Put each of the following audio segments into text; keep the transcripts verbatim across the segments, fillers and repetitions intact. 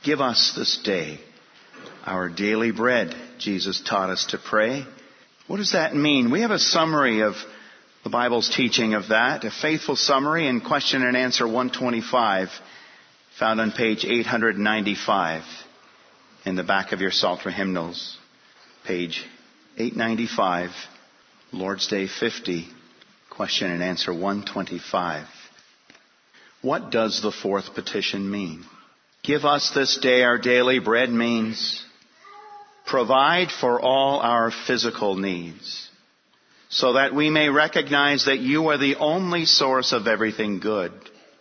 Give us this day our daily bread. Jesus taught us to pray. What does that mean? We have a summary of the Bible's teaching of that, a faithful summary in question and answer one twenty-five, found on page eight ninety-five in the back of your Psalter hymnals. Page eight ninety-five, Lord's Day fifty, question and answer one twenty-five. What does the fourth petition mean? Give us this day our daily bread means provide for all our physical needs, so that we may recognize that you are the only source of everything good,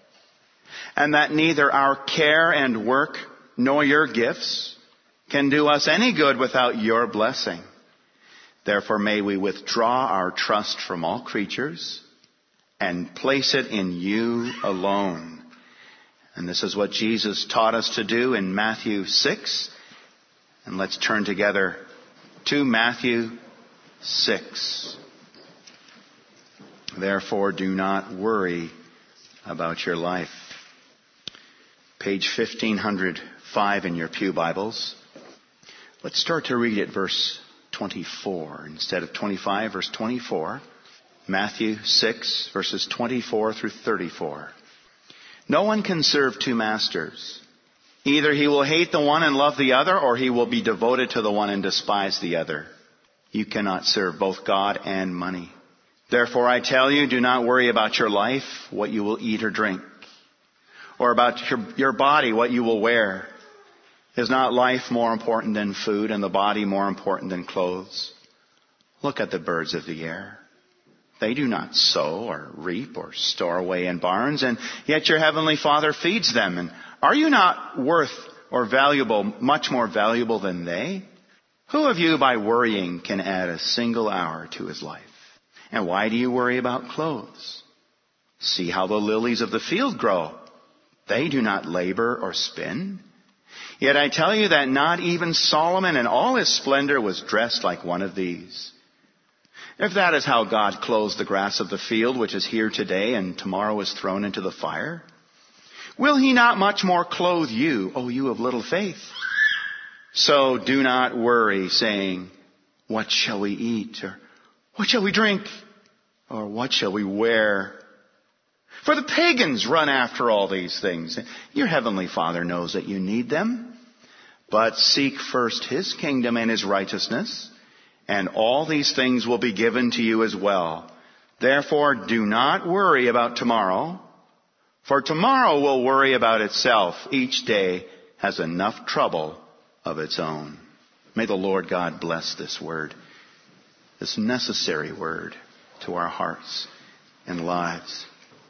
and that neither our care and work nor your gifts can do us any good without your blessing. Therefore may we withdraw our trust from all creatures and place it in you alone. And this is what Jesus taught us to do in Matthew six. And let's turn together to Matthew six. Therefore, do not worry about your life. Page fifteen oh five in your pew Bibles. Let's start to read at verse twenty-four. Instead of twenty-five, verse twenty-four. Matthew six, verses twenty-four through thirty-four. No one can serve two masters. Either he will hate the one and love the other, or he will be devoted to the one and despise the other. You cannot serve both God and money. Therefore I tell you, do not worry about your life, what you will eat or drink, or about your, your body, what you will wear. Is not life more important than food, and the body more important than clothes? Look at the birds of the air. They do not sow or reap or store away in barns, and yet your heavenly Father feeds them. And are you not worth or valuable, much more valuable than they? Who of you by worrying can add a single hour to his life? And why do you worry about clothes? See how the lilies of the field grow. They do not labor or spin. Yet I tell you that not even Solomon in all his splendor was dressed like one of these. If that is how God clothes the grass of the field, which is here today and tomorrow is thrown into the fire, will he not much more clothe you, O you of little faith? So do not worry, saying, what shall we eat? Or what shall we drink? Or what shall we wear? For the pagans run after all these things. Your heavenly Father knows that you need them. But seek first his kingdom and his righteousness, and all these things will be given to you as well. Therefore, do not worry about tomorrow, for tomorrow will worry about itself. Each day has enough trouble of its own. May the Lord God bless this word, this necessary word to our hearts and lives.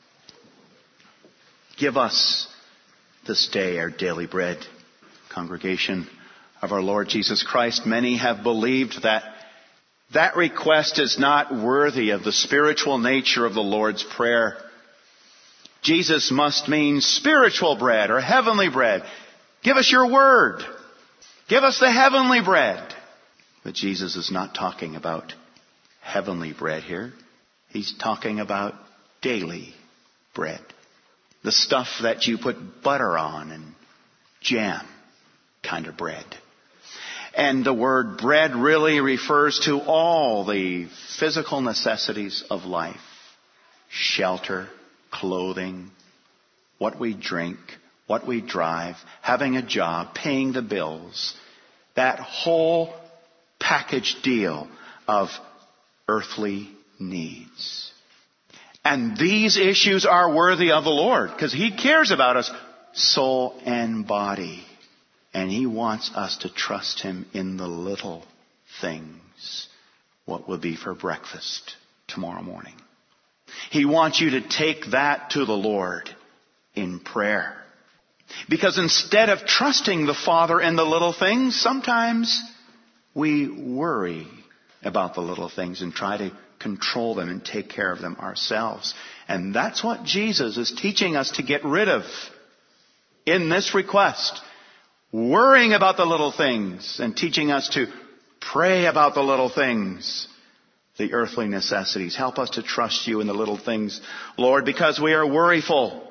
Give us this day our daily bread. Congregation of our Lord Jesus Christ, many have believed that that request is not worthy of the spiritual nature of the Lord's Prayer. Jesus must mean spiritual bread or heavenly bread. Give us your word. Give us the heavenly bread. But Jesus is not talking about heavenly bread here. He's talking about daily bread. The stuff that you put butter on and jam kind of bread. And the word bread really refers to all the physical necessities of life. Shelter, clothing, what we drink, what we drive, having a job, paying the bills. That whole package deal of earthly needs. And these issues are worthy of the Lord because he cares about us, soul and body. And he wants us to trust him in the little things. What will be for breakfast tomorrow morning? He wants you to take that to the Lord in prayer. Because instead of trusting the Father in the little things, sometimes we worry about the little things and try to control them and take care of them ourselves. And that's what Jesus is teaching us to get rid of in this request. Worrying about the little things and teaching us to pray about the little things, the earthly necessities. Help us to trust you in the little things, Lord, because we are worryful.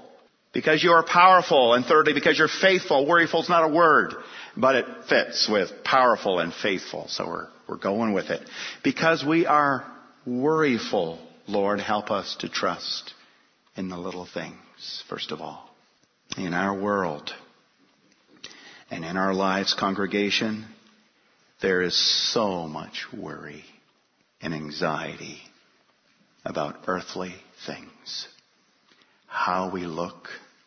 because you are powerful. And thirdly, because you're faithful. Worryful is not a word, but it fits with powerful and faithful. So we're, we're going with it. Because we are worryful, Lord, help us to trust in the little things, first of all. In our world and in our lives, congregation, there is so much worry and anxiety about earthly things. How we look,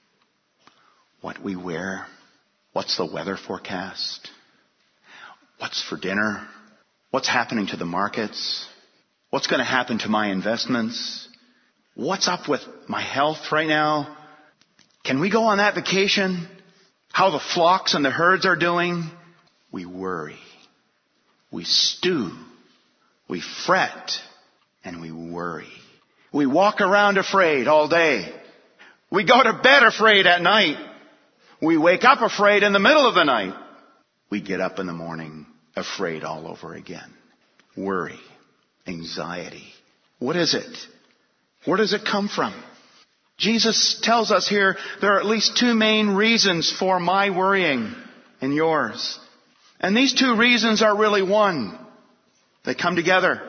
what we wear, what's the weather forecast, what's for dinner, what's happening to the markets, what's going to happen to my investments, what's up with my health right now, can we go on that vacation, how the flocks and the herds are doing. We worry, we stew, we fret, and we worry. We walk around afraid all day. We go to bed afraid at night. We wake up afraid in the middle of the night. We get up in the morning afraid all over again. Worry, anxiety. What is it? Where does it come from? Jesus tells us here there are at least two main reasons for my worrying and yours. And these two reasons are really one. They come together.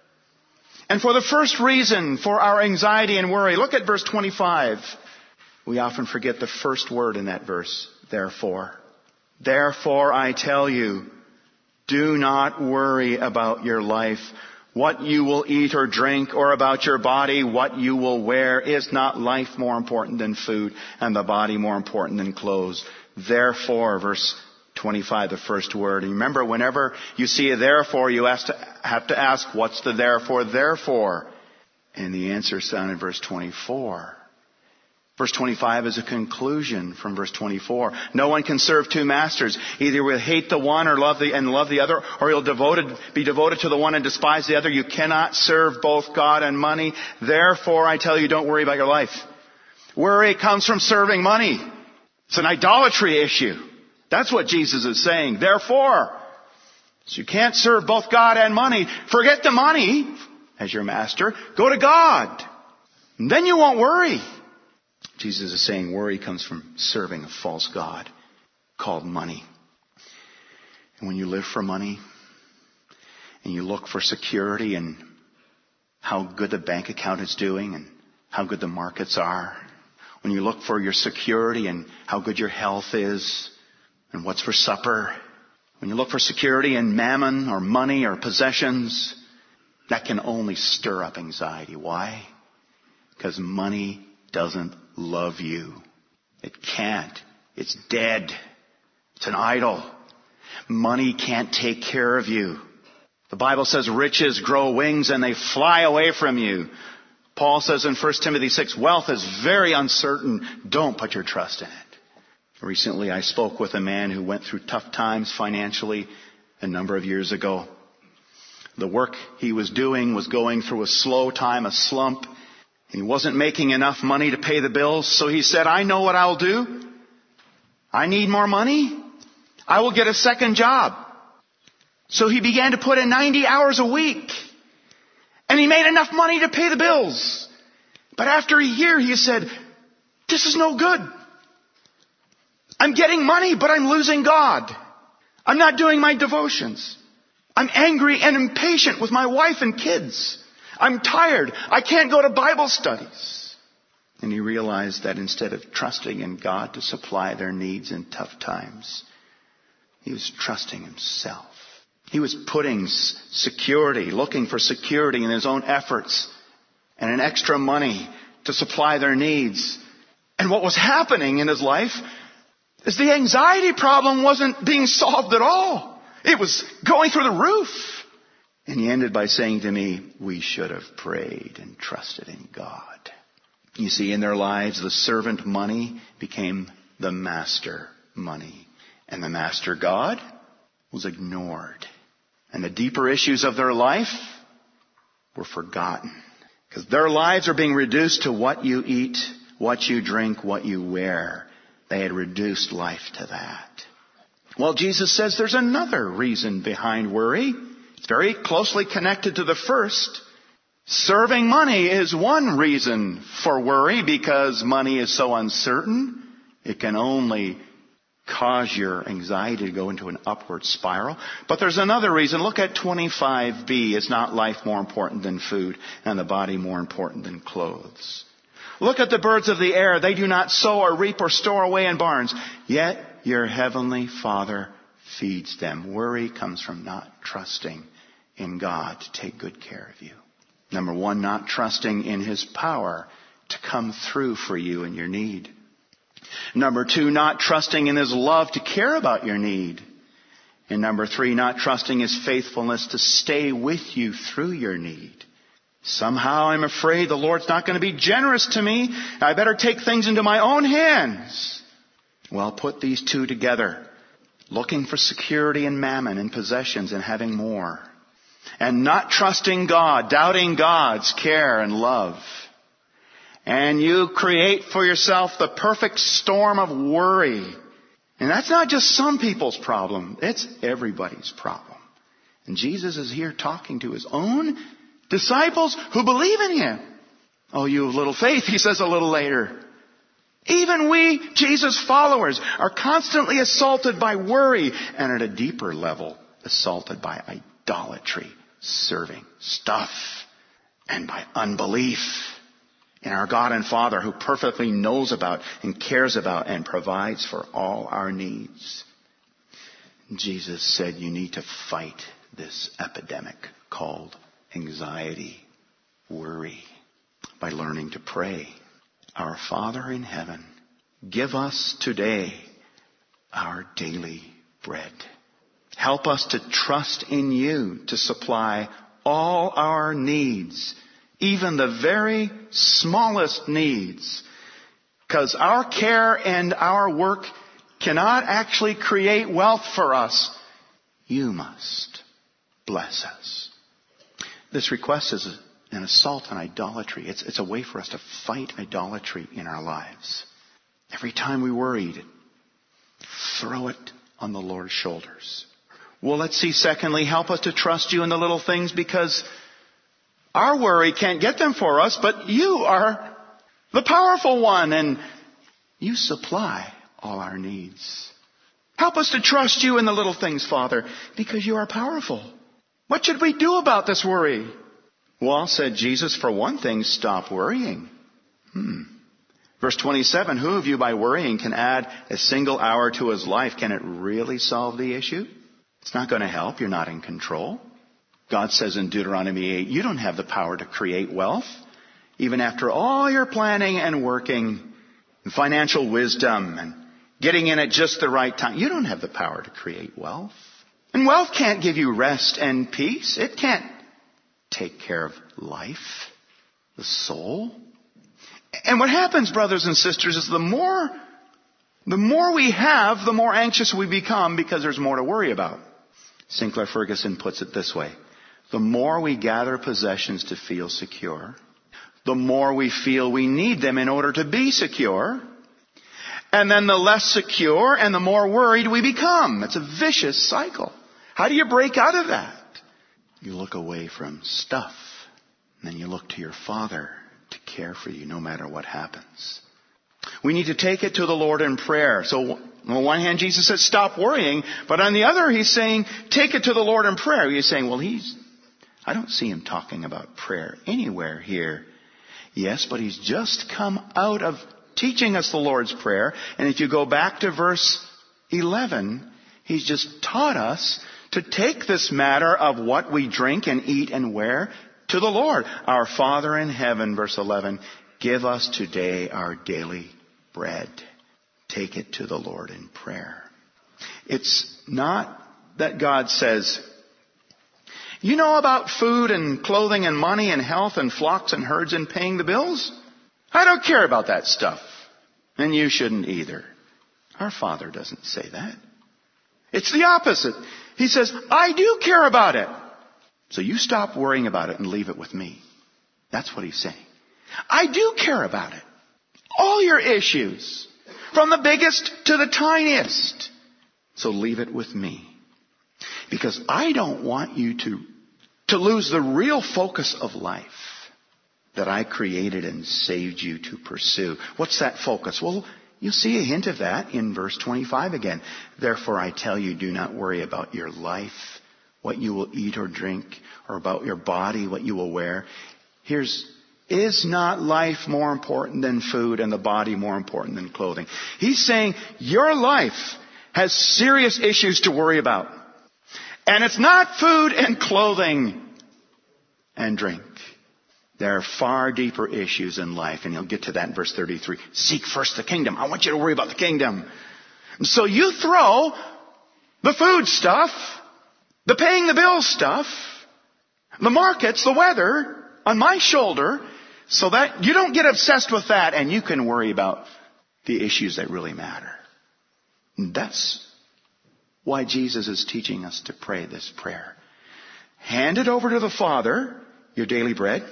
And for the first reason for our anxiety and worry, look at verse twenty-five. We often forget the first word in that verse, therefore. Therefore, I tell you, do not worry about your life, what you will eat or drink, or about your body, what you will wear. Is not life more important than food, and the body more important than clothes? Therefore, verse twenty-five, the first word. And remember, whenever you see a therefore, you have to, have to ask, what's the therefore, therefore? And the answer is found in verse twenty-four. Verse twenty-five is a conclusion from verse twenty-four. No one can serve two masters. Either he will hate the one or love the and love the other, or he'll devoted, be devoted to the one and despise the other. You cannot serve both God and money. Therefore, I tell you, don't worry about your life. Worry comes from serving money. It's an idolatry issue. That's what Jesus is saying. Therefore, so you can't serve both God and money. Forget the money as your master. Go to God. And then you won't worry. Jesus is saying worry comes from serving a false god called money. And when you live for money and you look for security and how good the bank account is doing and how good the markets are, when you look for your security and how good your health is and what's for supper, when you look for security in mammon or money or possessions, that can only stir up anxiety. Why? Because money doesn't love you. It can't. It's dead. It's an idol. Money can't take care of you. The Bible says riches grow wings and they fly away from you. Paul says in First Timothy six, wealth is very uncertain. Don't put your trust in it. Recently I spoke with a man who went through tough times financially a number of years ago. The work he was doing was going through a slow time, a slump. He wasn't making enough money to pay the bills, so he said, I know what I'll do. I need more money. I will get a second job. So he began to put in ninety hours a week. And he made enough money to pay the bills. But after a year, he said, this is no good. I'm getting money, but I'm losing God. I'm not doing my devotions. I'm angry and impatient with my wife and kids. I'm tired. I can't go to Bible studies. And he realized that instead of trusting in God to supply their needs in tough times, he was trusting himself. He was putting security, looking for security in his own efforts and an extra money to supply their needs. And what was happening in his life is the anxiety problem wasn't being solved at all. It was going through the roof. And he ended by saying to me, we should have prayed and trusted in God. You see, in their lives, the servant money became the master money. And the master God was ignored. And the deeper issues of their life were forgotten. Because their lives are being reduced to what you eat, what you drink, what you wear. They had reduced life to that. Well, Jesus says there's another reason behind worry. It's very closely connected to the first. Serving money is one reason for worry, because money is so uncertain. It can only cause your anxiety to go into an upward spiral. But there's another reason. Look at twenty-five b. Is not life more important than food, and the body more important than clothes? Look at the birds of the air. They do not sow or reap or store away in barns, yet your heavenly Father feeds them. Worry comes from not trusting in God to take good care of you. Number one, not trusting in His power to come through for you in your need. Number two, not trusting in His love to care about your need. And number three, not trusting His faithfulness to stay with you through your need. Somehow I'm afraid the Lord's not going to be generous to me. I better take things into my own hands. Well, put these two together. Looking for security in mammon and possessions and having more. And not trusting God, doubting God's care and love. And you create for yourself the perfect storm of worry. And that's not just some people's problem. It's everybody's problem. And Jesus is here talking to His own disciples who believe in Him. Oh, you of little faith, He says a little later. Even we, Jesus followers, are constantly assaulted by worry, and at a deeper level, assaulted by idolatry, serving stuff, and by unbelief in our God and Father, who perfectly knows about and cares about and provides for all our needs. Jesus said you need to fight this epidemic called anxiety, worry, by learning to pray. Our Father in heaven, give us today our daily bread. Help us to trust in You to supply all our needs, even the very smallest needs, because our care and our work cannot actually create wealth for us. You must bless us. This request is an assault on idolatry. It's, it's a way for us to fight idolatry in our lives. Every time we worry, throw it on the Lord's shoulders. Well, let's see, secondly, help us to trust You in the little things, because our worry can't get them for us, but You are the powerful one, and You supply all our needs. Help us to trust You in the little things, Father, because You are powerful. What should we do about this worry? Well, said Jesus, for one thing, stop worrying. Hmm. Verse twenty-seven, who of you by worrying can add a single hour to his life? Can it really solve the issue? It's not going to help. You're not in control. God says in Deuteronomy eight, you don't have the power to create wealth. Even after all your planning and working and financial wisdom and getting in at just the right time, you don't have the power to create wealth. And wealth can't give you rest and peace. It can't take care of life, the soul. And what happens, brothers and sisters, is the more, the more we have, the more anxious we become because there's more to worry about. Sinclair Ferguson puts it this way. The more we gather possessions to feel secure, the more we feel we need them in order to be secure. And then the less secure and the more worried we become. It's a vicious cycle. How do you break out of that? You look away from stuff, and then you look to your Father to care for you no matter what happens. We need to take it to the Lord in prayer. So on the one hand, Jesus says, stop worrying. But on the other, He's saying, take it to the Lord in prayer. He's saying, well, he's, I don't see Him talking about prayer anywhere here. Yes, but He's just come out of teaching us the Lord's Prayer. And if you go back to verse eleven, He's just taught us to take this matter of what we drink and eat and wear to the Lord. Our Father in heaven, verse eleven, give us today our daily bread. Take it to the Lord in prayer. It's not that God says, you know about food and clothing and money and health and flocks and herds and paying the bills? I don't care about that stuff. And you shouldn't either. Our Father doesn't say that. It's the opposite. He says, I do care about it. So you stop worrying about it and leave it with me. That's what He's saying. I do care about it. All your issues. From the biggest to the tiniest. So leave it with me. Because I don't want you to, to lose the real focus of life. that I created and saved you to pursue. What's that focus? Well, you'll see a hint of that in verse twenty-five again. Therefore I tell you, do not worry about your life, what you will eat or drink, or about your body, what you will wear. Here's, is not life more important than food and the body more important than clothing? He's saying your life has serious issues to worry about. And it's not food and clothing and drink. There are far deeper issues in life, and you'll get to that in verse thirty-three. Seek first the kingdom. I want you to worry about the kingdom. So you throw the food stuff, the paying the bills stuff, the markets, the weather on my shoulder, so that you don't get obsessed with that and you can worry about the issues that really matter. And that's why Jesus is teaching us to pray this prayer. Hand it over to the Father, your daily bread,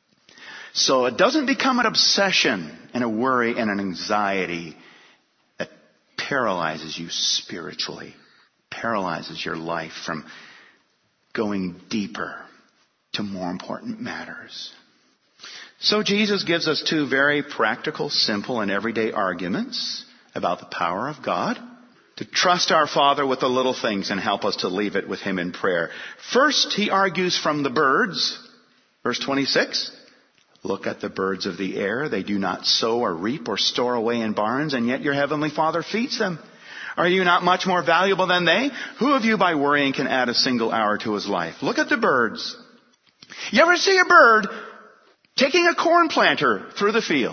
so it doesn't become an obsession and a worry and an anxiety that paralyzes you spiritually, paralyzes your life from going deeper to more important matters. So Jesus gives us two very practical, simple, and everyday arguments about the power of God to trust our Father with the little things and help us to leave it with Him in prayer. First, he argues from the birds. Verse twenty-six. Look at the birds of the air. They do not sow or reap or store away in barns, and yet your heavenly Father feeds them. Are you not much more valuable than they? Who of you by worrying can add a single hour to his life? Look at the birds. You ever see a bird taking a corn planter through the field?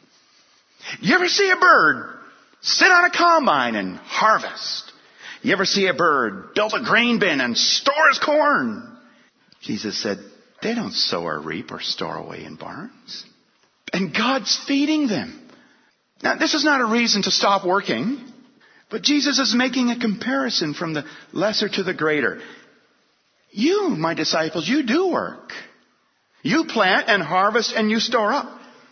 You ever see a bird sit on a combine and harvest? You ever see a bird build a grain bin and store his corn? Jesus said, they don't sow or reap or store away in barns. And God's feeding them. Now, this is not a reason to stop working, but Jesus is making a comparison from the lesser to the greater. You, my disciples, you do work. You plant and harvest and you store up.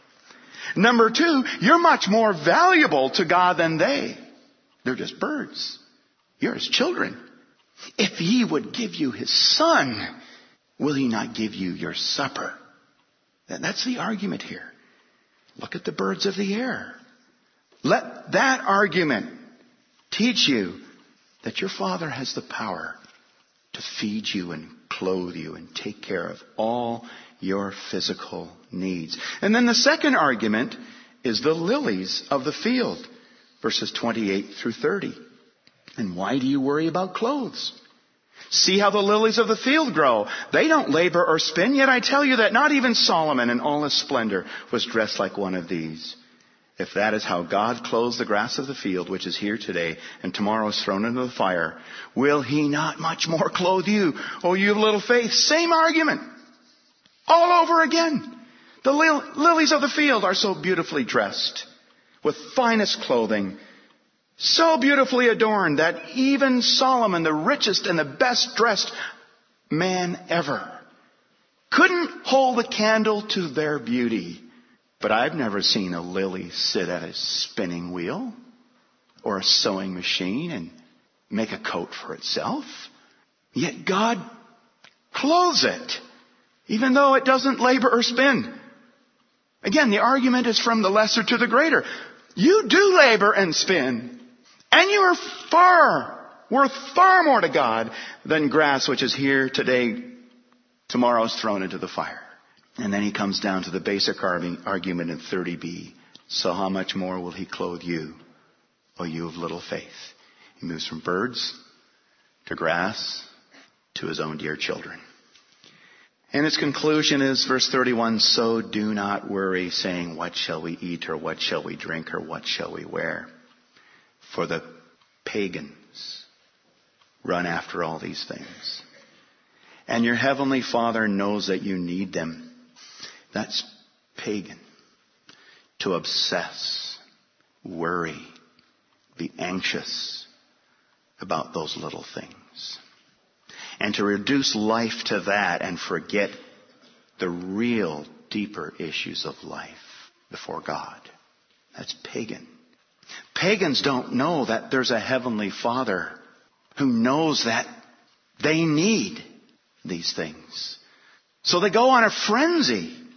Number two, you're much more valuable to God than they. They're just birds. You're His children. If He would give you His Son, will He not give you your supper? That's the argument here. Look at the birds of the air. Let that argument teach you that your Father has the power to feed you and clothe you and take care of all your physical needs. And then the second argument is the lilies of the field, verses twenty-eight through thirty. And why do you worry about clothes? See how the lilies of the field grow. They don't labor or spin, yet I tell you that not even Solomon in all his splendor was dressed like one of these. If that is how God clothes the grass of the field, which is here today and tomorrow is thrown into the fire, will He not much more clothe you, O you of little faith? Same argument. All over again. The lil- lilies of the field are so beautifully dressed with finest clothing, so beautifully adorned that even Solomon, the richest and the best dressed man ever, couldn't hold a candle to their beauty. But I've never seen a lily sit at a spinning wheel or a sewing machine and make a coat for itself. Yet God clothes it, even though it doesn't labor or spin. Again, the argument is from the lesser to the greater. You do labor and spin, and you are far, worth far more to God than grass which is here today, tomorrow is thrown into the fire. And then he comes down to the basic argument in thirty b. So how much more will He clothe you, O you of little faith? He moves from birds to grass to His own dear children. And his conclusion is verse thirty-one, so do not worry, saying, what shall we eat, or what shall we drink, or what shall we wear? For the pagans run after all these things. And your heavenly Father knows that you need them. That's pagan. To obsess, worry, be anxious about those little things. And to reduce life to that and forget the real deeper issues of life before God. That's pagan. Pagans don't know that there's a heavenly Father who knows that they need these things. So they go on a frenzy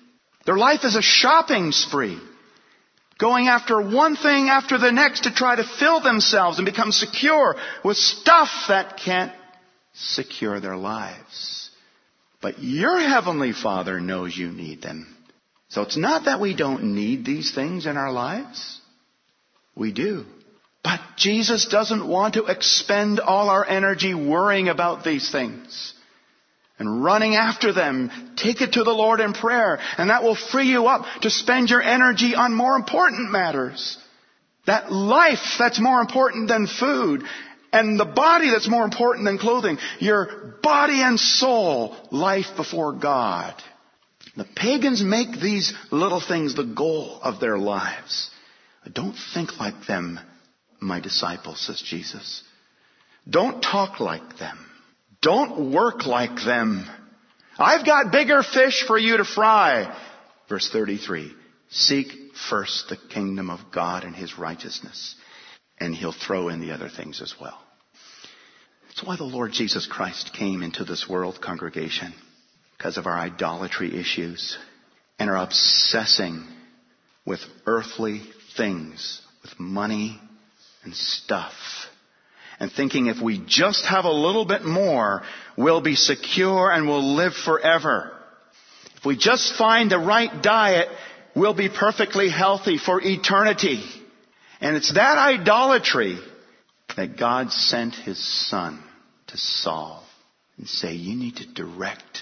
Their life is a shopping spree, going after one thing after the next to try to fill themselves and become secure with stuff that can't secure their lives. But your Heavenly Father knows you need them. So it's not that we don't need these things in our lives. We do. But Jesus doesn't want to expend all our energy worrying about these things and running after them. Take it to the Lord in prayer, and that will free you up to spend your energy on more important matters. That life that's more important than food, and the body that's more important than clothing. Your body and soul, life before God. The pagans make these little things the goal of their lives. Don't think like them, my disciples, says Jesus. Don't talk like them. Don't work like them. I've got bigger fish for you to fry. Verse thirty-three. Seek first the kingdom of God and His righteousness, and He'll throw in the other things as well. That's why the Lord Jesus Christ came into this world, congregation, because of our idolatry issues and our obsessing with earthly things, with money and stuff, and thinking if we just have a little bit more, we'll be secure and we'll live forever. If we just find the right diet, we'll be perfectly healthy for eternity. And it's that idolatry that God sent His Son to solve and say, you need to direct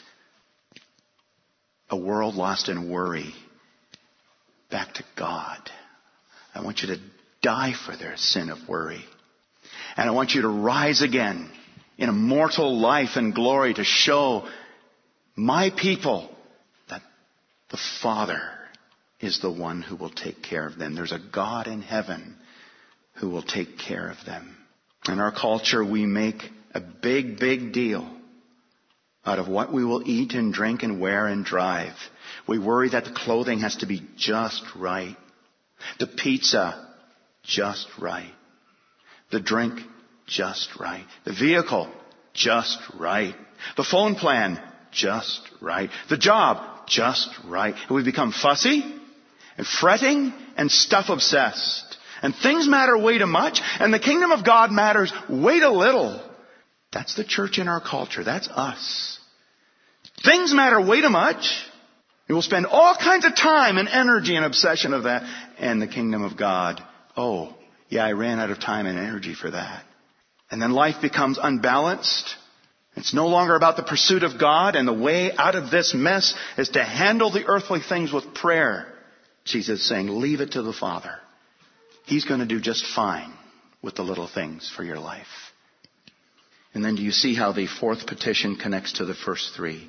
a world lost in worry back to God. I want you to die for their sin of worry. And I want you to rise again in immortal life and glory to show my people that the Father is the one who will take care of them. There's a God in heaven who will take care of them. In our culture, we make a big, big deal out of what we will eat and drink and wear and drive. We worry that the clothing has to be just right. The pizza, just right. The drink, just right. The vehicle, just right. The phone plan, just right. The job, just right. And we become fussy and fretting and stuff obsessed. And things matter way too much, and the kingdom of God matters way too little. That's the church in our culture. That's us. Things matter way too much. We will spend all kinds of time and energy and obsession of that. And the kingdom of God, oh, yeah, I ran out of time and energy for that. And then life becomes unbalanced. It's no longer about the pursuit of God, and the way out of this mess is to handle the earthly things with prayer. Jesus is saying, leave it to the Father. He's going to do just fine with the little things for your life. And then do you see how the fourth petition connects to the first three?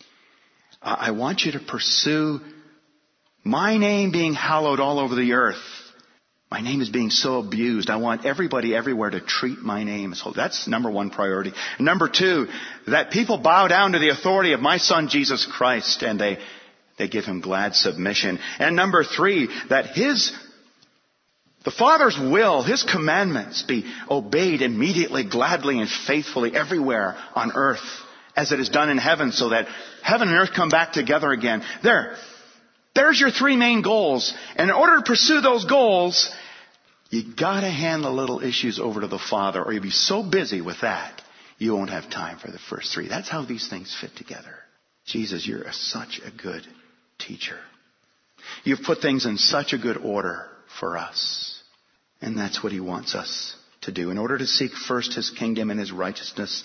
I want you to pursue my name being hallowed all over the earth. My name is being so abused. I want everybody everywhere to treat my name. So that's number one priority. Number two, that people bow down to the authority of my Son, Jesus Christ, and they, they give Him glad submission. And number three, that His, the Father's will, His commandments be obeyed immediately, gladly, and faithfully everywhere on earth as it is done in heaven, so that heaven and earth come back together again. There. There's your three main goals. And in order to pursue those goals, you got to hand the little issues over to the Father, or you'll be so busy with that, you won't have time for the first three. That's how these things fit together. Jesus, you're a, such a good teacher. You've put things in such a good order for us. And that's what He wants us to do. In order to seek first His kingdom and His righteousness,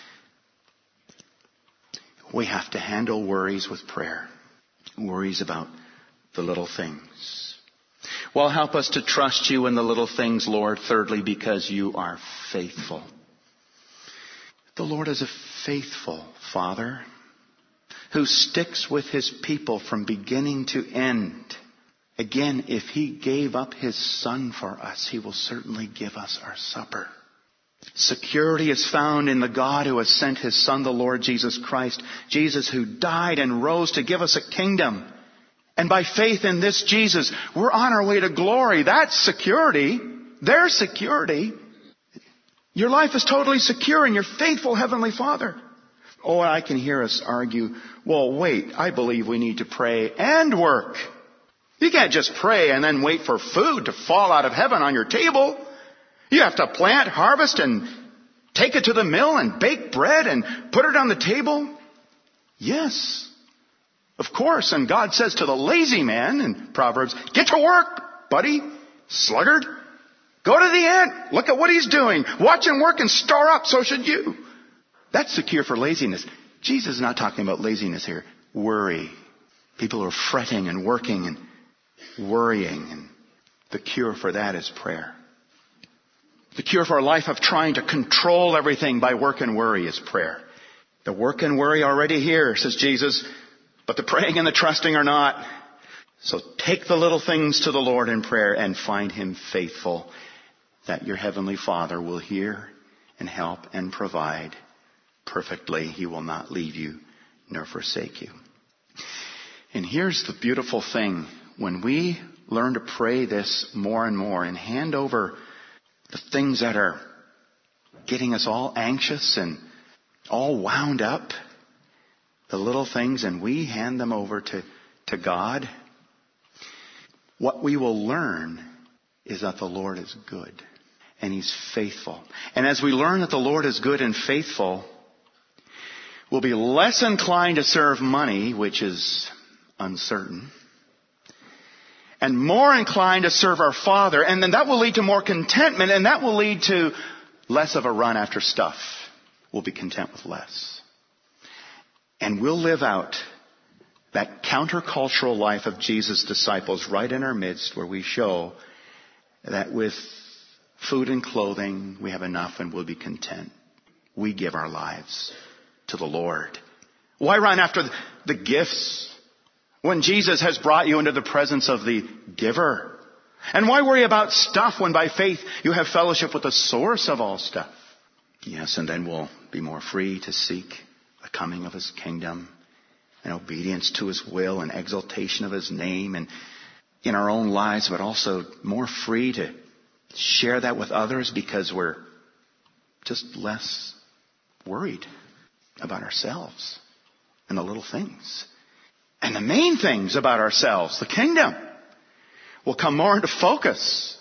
we have to handle worries with prayer. Worries about the little things. Well, help us to trust You in the little things, Lord. Thirdly, because You are faithful. The Lord is a faithful Father who sticks with His people from beginning to end. Again, if He gave up His Son for us, He will certainly give us our supper. Security is found in the God who has sent His Son, the Lord Jesus Christ. Jesus who died and rose to give us a kingdom. And by faith in this Jesus, we're on our way to glory. That's security. There's security. Your life is totally secure in your faithful Heavenly Father. Oh, I can hear us argue, well, wait, I believe we need to pray and work. You can't just pray and then wait for food to fall out of heaven on your table. You have to plant, harvest, and take it to the mill and bake bread and put it on the table. Yes, of course. And God says to the lazy man in Proverbs, get to work, buddy, sluggard. Go to the ant. Look at what he's doing. Watch him work and store up. So should you. That's the cure for laziness. Jesus is not talking about laziness here. Worry. People are fretting and working and worrying. And the cure for that is prayer. The cure for a life of trying to control everything by work and worry is prayer. The work and worry already here, says Jesus, but the praying and the trusting are not. So take the little things to the Lord in prayer and find Him faithful, that your Heavenly Father will hear and help and provide perfectly. He will not leave you nor forsake you. And here's the beautiful thing. When we learn to pray this more and more and hand over the things that are getting us all anxious and all wound up, the little things, and we hand them over to, to God, what we will learn is that the Lord is good and He's faithful. And as we learn that the Lord is good and faithful, we'll be less inclined to serve money, which is uncertain, and more inclined to serve our Father. And then that will lead to more contentment, and that will lead to less of a run after stuff. We'll be content with less. And we'll live out that countercultural life of Jesus' disciples right in our midst, where we show that with food and clothing we have enough and we'll be content. We give our lives to the Lord. Why run after the gifts when Jesus has brought you into the presence of the giver? And why worry about stuff when by faith you have fellowship with the source of all stuff? Yes, and then we'll be more free to seek the coming of His kingdom and obedience to His will and exaltation of His name and in our own lives, but also more free to share that with others because we're just less worried about ourselves and the little things. And the main things about ourselves, the kingdom, will come more into focus.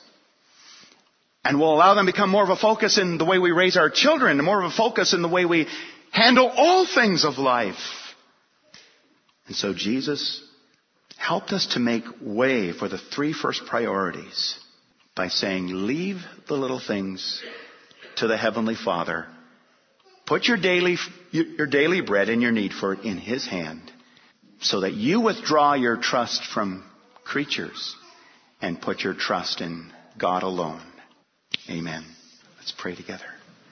And we'll allow them to become more of a focus in the way we raise our children, and more of a focus in the way we handle all things of life. And so Jesus helped us to make way for the three first priorities by saying, leave the little things to the Heavenly Father. Put your daily, your daily bread and your need for it in His hand, so that you withdraw your trust from creatures and put your trust in God alone. Amen. Let's pray together.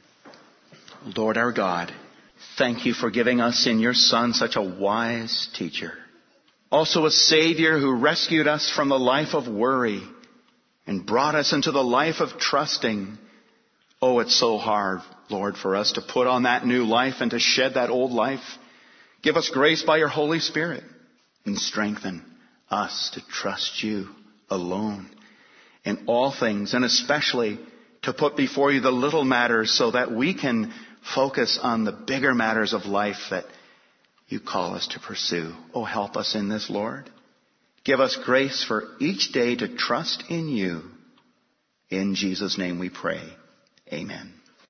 Lord our God, thank You for giving us in Your Son such a wise teacher. Also a Savior who rescued us from the life of worry and brought us into the life of trusting. Oh, it's so hard, Lord, for us to put on that new life and to shed that old life. Give us grace by Your Holy Spirit and strengthen us to trust You alone in all things, and especially to put before You the little matters so that we can focus on the bigger matters of life that You call us to pursue. Oh, help us in this, Lord. Give us grace for each day to trust in You. In Jesus' name we pray. Amen.